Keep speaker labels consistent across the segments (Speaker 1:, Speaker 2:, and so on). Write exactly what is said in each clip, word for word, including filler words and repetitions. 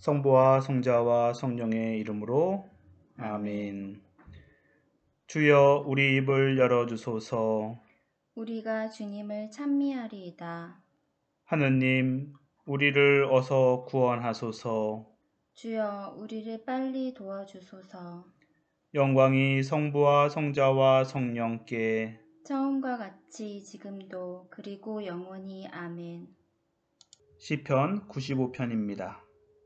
Speaker 1: 성부와 성자와 성령의 이름으로 아멘. 주여 우리 입을 열어주소서.
Speaker 2: 우리가 주님을 찬미하리이다.
Speaker 1: 하느님 우리를 어서 구원하소서.
Speaker 2: 주여 우리를 빨리 도와주소서.
Speaker 1: 영광이 성부와 성자와 성령께
Speaker 2: 처음과 같이 지금도 그리고 영원히 아멘.
Speaker 1: 시편 구십오 편입니다.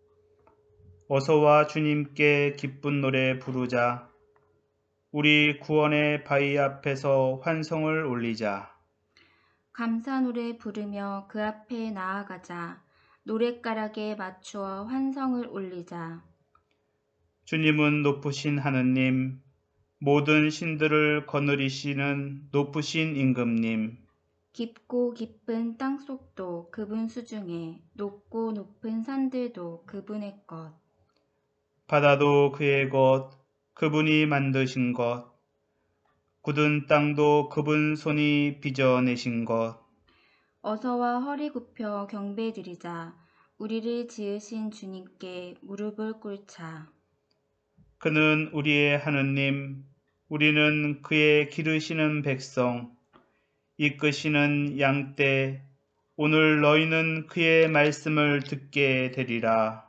Speaker 1: 어서와 주님께 기쁜 노래 부르자. 우리 구원의 바위 앞에서 환성을 올리자.
Speaker 2: 감사 노래 부르며 그 앞에 나아가자. 노랫가락에 맞추어 환성을 올리자.
Speaker 1: 주님은 높으신 하느님, 모든 신들을 거느리시는 높으신 임금님,
Speaker 2: 깊고 깊은 땅속도 그분 수중에, 높고 높은 산들도 그분의 것.
Speaker 1: 바다도 그의 것, 그분이 만드신 것, 굳은 땅도 그분 손이 빚어내신 것.
Speaker 2: 어서와 허리 굽혀 경배드리자. 우리를 지으신 주님께 무릎을 꿇자.
Speaker 1: 그는 우리의 하느님, 우리는 그의 기르시는 백성, 이끄시는 양떼. 오늘 너희는 그의 말씀을 듣게 되리라.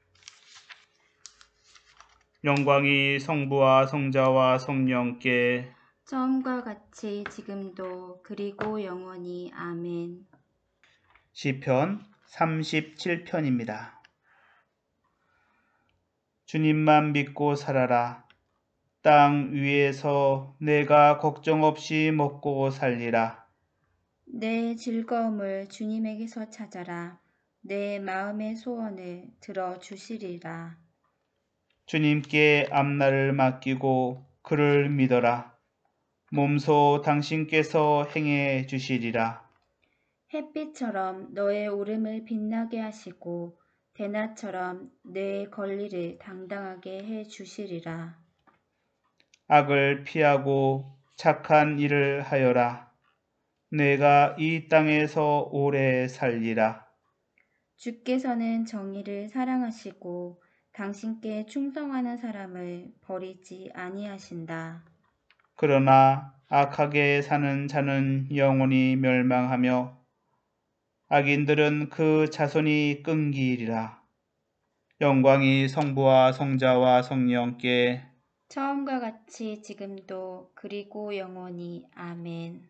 Speaker 1: 영광이 성부와 성자와 성령께
Speaker 2: 처음과 같이 지금도 그리고 영원히 아멘.
Speaker 1: 시편 삼십칠 편입니다. 주님만 믿고 살아라. 땅 위에서 내가 걱정 없이 먹고 살리라.
Speaker 2: 내 즐거움을 주님에게서 찾아라. 내 마음의 소원을 들어주시리라.
Speaker 1: 주님께 앞날을 맡기고 그를 믿어라. 몸소 당신께서 행해 주시리라.
Speaker 2: 햇빛처럼 너의 오름을 빛나게 하시고 대낮처럼 내 권리를 당당하게 해 주시리라.
Speaker 1: 악을 피하고 착한 일을 하여라. 내가 이 땅에서 오래 살리라.
Speaker 2: 주께서는 정의를 사랑하시고 당신께 충성하는 사람을 버리지 아니하신다.
Speaker 1: 그러나 악하게 사는 자는 영원히 멸망하며 악인들은 그 자손이 끊기리라. 영광이 성부와 성자와 성령께
Speaker 2: 처음과 같이 지금도 그리고 영원히 아멘.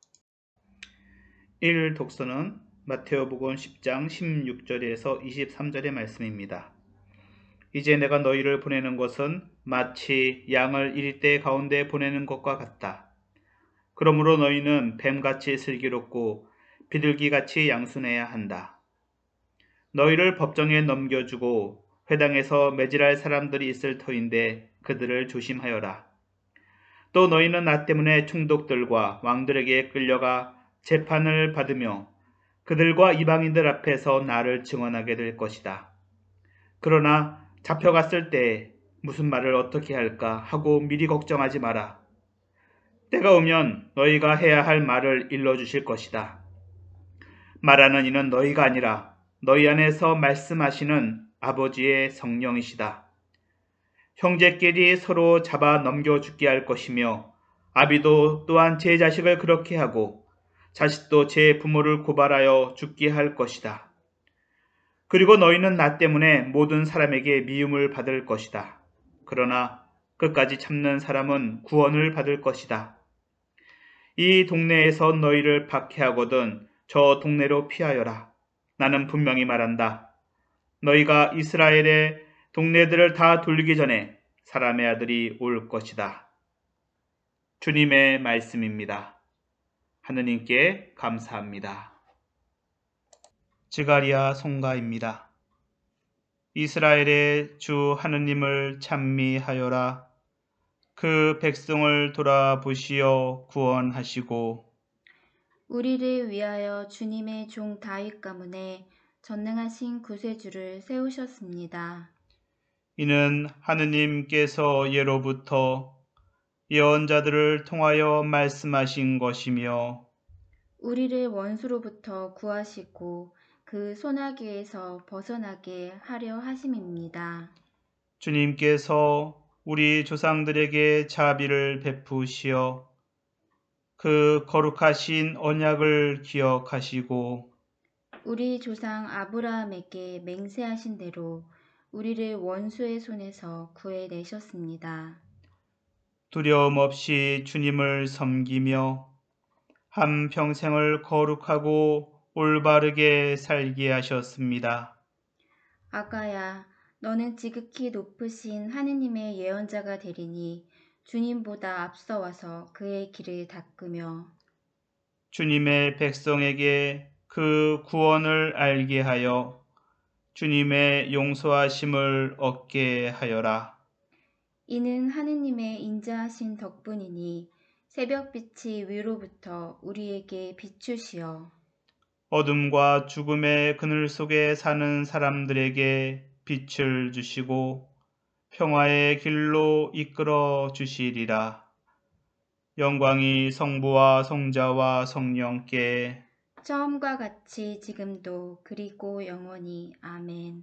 Speaker 1: 일 독서는 마테오복음 십 장 십육 절에서 이십삼 절의 말씀입니다. 이제 내가 너희를 보내는 것은 마치 양을 일대 가운데 보내는 것과 같다. 그러므로 너희는 뱀같이 슬기롭고 비둘기같이 양순해야 한다. 너희를 법정에 넘겨주고 회당에서 매질할 사람들이 있을 터인데 그들을 조심하여라. 또 너희는 나 때문에 총독들과 왕들에게 끌려가 재판을 받으며 그들과 이방인들 앞에서 나를 증언하게 될 것이다. 그러나 잡혀갔을 때 무슨 말을 어떻게 할까 하고 미리 걱정하지 마라. 때가 오면 너희가 해야 할 말을 일러주실 것이다. 말하는 이는 너희가 아니라 너희 안에서 말씀하시는 아버지의 성령이시다. 형제끼리 서로 잡아 넘겨 죽게 할 것이며 아비도 또한 제 자식을 그렇게 하고 자식도 제 부모를 고발하여 죽게 할 것이다. 그리고 너희는 나 때문에 모든 사람에게 미움을 받을 것이다. 그러나 끝까지 참는 사람은 구원을 받을 것이다. 이 동네에서 너희를 박해하거든 저 동네로 피하여라. 나는 분명히 말한다. 너희가 이스라엘의 동네들을 다 돌리기 전에 사람의 아들이 올 것이다. 주님의 말씀입니다. 하느님께 감사합니다. 지가리야 송가입니다. 이스라엘의 주 하느님을 찬미하여라. 그 백성을 돌아보시어 구원하시고
Speaker 2: 우리를 위하여 주님의 종 다윗 가문에 전능하신 구세주를 세우셨습니다.
Speaker 1: 이는 하느님께서 예로부터 예언자들을 통하여 말씀하신 것이며
Speaker 2: 우리를 원수로부터 구하시고 그 소나기에서 벗어나게 하려 하심입니다.
Speaker 1: 주님께서 우리 조상들에게 자비를 베푸시어 그 거룩하신 언약을 기억하시고
Speaker 2: 우리 조상 아브라함에게 맹세하신 대로 우리를 원수의 손에서 구해내셨습니다.
Speaker 1: 두려움 없이 주님을 섬기며 한 평생을 거룩하고 올바르게 살게 하셨습니다.
Speaker 2: 아가야, 너는 지극히 높으신 하느님의 예언자가 되리니 주님보다 앞서와서 그의 길을 닦으며
Speaker 1: 주님의 백성에게 그 구원을 알게 하여 주님의 용서하심을 얻게 하여라.
Speaker 2: 이는 하느님의 인자하신 덕분이니 새벽빛이 위로부터 우리에게 비추시어
Speaker 1: 어둠과 죽음의 그늘 속에 사는 사람들에게 빛을 주시고 평화의 길로 이끌어 주시리라. 영광이 성부와 성자와 성령께
Speaker 2: 처음과 같이 지금도 그리고 영원히 아멘.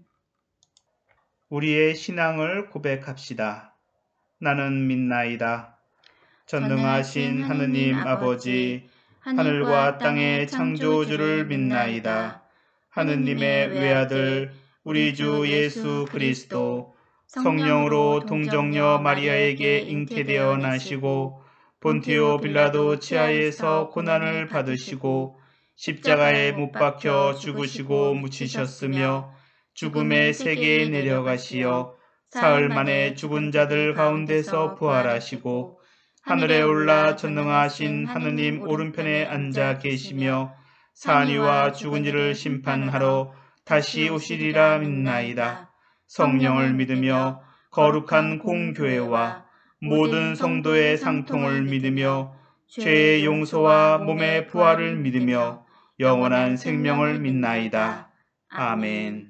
Speaker 1: 우리의 신앙을 고백합시다. 나는 믿나이다. 전능하신 하느님 아버지, 하늘과 땅의 창조주를 믿나이다. 하느님의 외아들 우리 주 예수 그리스도 성령으로 동정녀 마리아에게 잉태되어 나시고 본티오 빌라도 치하에서 고난을 받으시고 십자가에 못 박혀 죽으시고 묻히셨으며 죽음의 세계에 내려가시어 사흘 만에 죽은 자들 가운데서 부활하시고 하늘에 올라 전능하신 하느님 오른편에 앉아 계시며 산이와 죽은 이를 심판하러 다시 오시리라 믿나이다. 성령을 믿으며 거룩한 공교회와 모든 성도의 상통을 믿으며 죄의 용서와 몸의 부활을 믿으며 영원한 생명을 믿나이다. 아멘.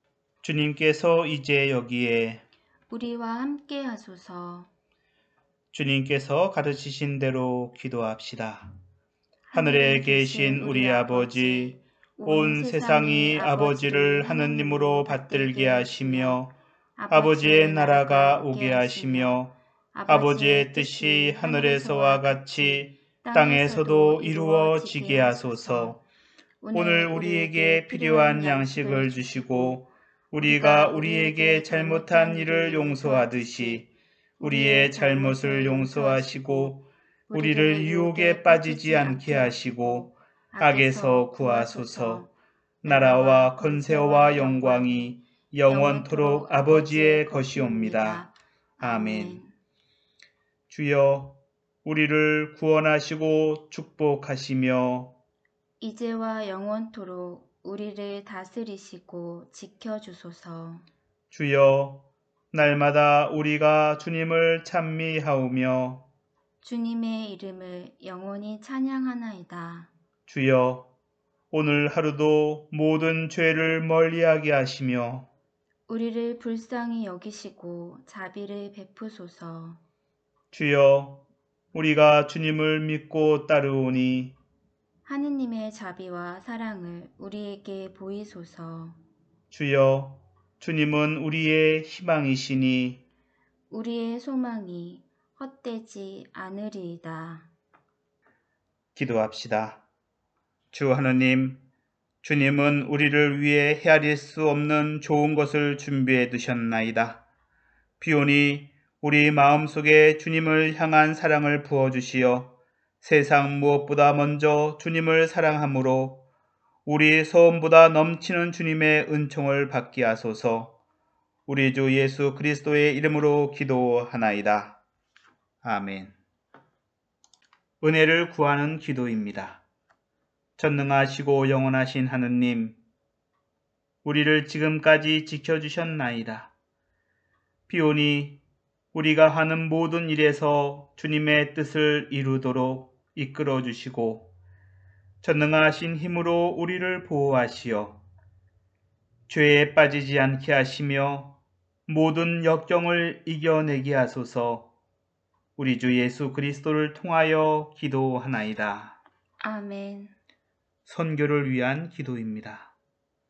Speaker 1: 주님께서 이제 여기에
Speaker 2: 우리와 함께 하소서.
Speaker 1: 주님께서 가르치신 대로 기도합시다. 하늘에 계신 우리 아버지, 온 세상이 아버지를 하느님으로 받들게 하시며 아버지의 나라가 오게 하시며 아버지의 뜻이 하늘에서와 같이 땅에서도 이루어지게 하소서. 오늘 우리에게 필요한 양식을 주시고 우리가 우리에게 잘못한 일을 용서하듯이 우리의 잘못을 용서하시고 우리를 유혹에 빠지지 않게 하시고 악에서 구하소서. 나라와 권세와 영광이 영원토록 아버지의 것이옵니다. 아멘. 주여, 우리를 구원하시고 축복하시며
Speaker 2: 이제와 영원토록 우리를 다스리시고 지켜주소서.
Speaker 1: 주여, 날마다 우리가 주님을 찬미하오며
Speaker 2: 주님의 이름을 영원히 찬양하나이다.
Speaker 1: 주여, 오늘 하루도 모든 죄를 멀리하게 하시며
Speaker 2: 우리를 불쌍히 여기시고 자비를 베푸소서.
Speaker 1: 주여, 우리가 주님을 믿고 따르오니
Speaker 2: 하느님의 자비와 사랑을 우리에게 보이소서.
Speaker 1: 주여, 주님은 우리의 희망이시니
Speaker 2: 우리의 소망이 헛되지 않으리이다.
Speaker 1: 기도합시다. 주 하느님, 주님은 우리를 위해 헤아릴 수 없는 좋은 것을 준비해 두셨나이다. 비오니 우리 마음속에 주님을 향한 사랑을 부어주시어 세상 무엇보다 먼저 주님을 사랑함으로 우리 소원보다 넘치는 주님의 은총을 받게 하소서. 우리 주 예수 그리스도의 이름으로 기도하나이다. 아멘. 은혜를 구하는 기도입니다. 전능하시고 영원하신 하느님, 우리를 지금까지 지켜주셨나이다. 비오니 우리가 하는 모든 일에서 주님의 뜻을 이루도록 이끌어 주시고 전능하신 힘으로 우리를 보호하시어 죄에 빠지지 않게 하시며 모든 역경을 이겨내게 하소서. 우리 주 예수 그리스도를 통하여 기도하나이다.
Speaker 2: 아멘.
Speaker 1: 선교를 위한 기도입니다.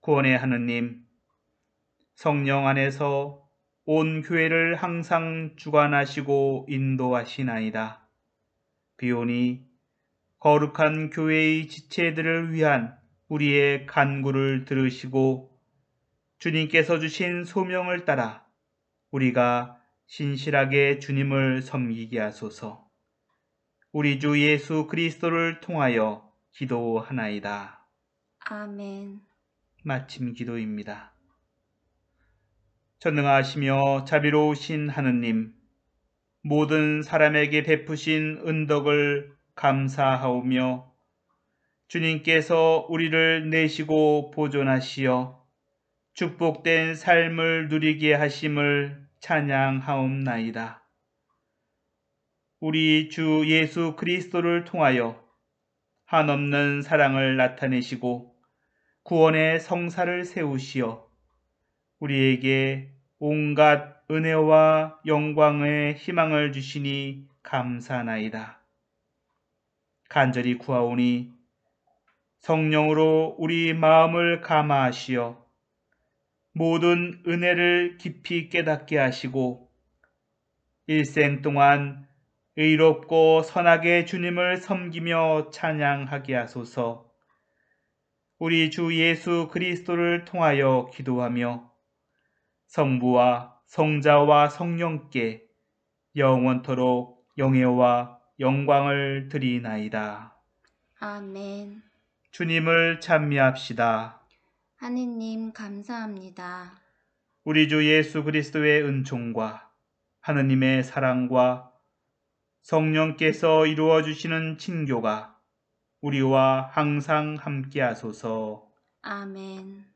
Speaker 1: 구원의 하느님, 성령 안에서 온 교회를 항상 주관하시고 인도하시나이다. 비오니 거룩한 교회의 지체들을 위한 우리의 간구를 들으시고 주님께서 주신 소명을 따라 우리가 신실하게 주님을 섬기게 하소서. 우리 주 예수 그리스도를 통하여 기도하나이다.
Speaker 2: 아멘.
Speaker 1: 마침 기도입니다. 전능하시며 자비로우신 하느님, 모든 사람에게 베푸신 은덕을 감사하오며 주님께서 우리를 내시고 보존하시어 축복된 삶을 누리게 하심을 찬양하옵나이다. 우리 주 예수 그리스도를 통하여 한없는 사랑을 나타내시고 구원의 성사를 세우시어 우리에게 온갖 은혜와 영광의 희망을 주시니 감사나이다. 간절히 구하오니 성령으로 우리 마음을 감화하시어 모든 은혜를 깊이 깨닫게 하시고 일생 동안 의롭고 선하게 주님을 섬기며 찬양하게 하소서. 우리 주 예수 그리스도를 통하여 기도하며 성부와 성자와 성령께 영원토록 영예와 영광을 드리나이다.
Speaker 2: 아멘.
Speaker 1: 주님을 찬미합시다.
Speaker 2: 하느님 감사합니다.
Speaker 1: 우리 주 예수 그리스도의 은총과 하느님의 사랑과 성령께서 이루어 주시는 친교가 우리와 항상 함께 하소서.
Speaker 2: 아멘.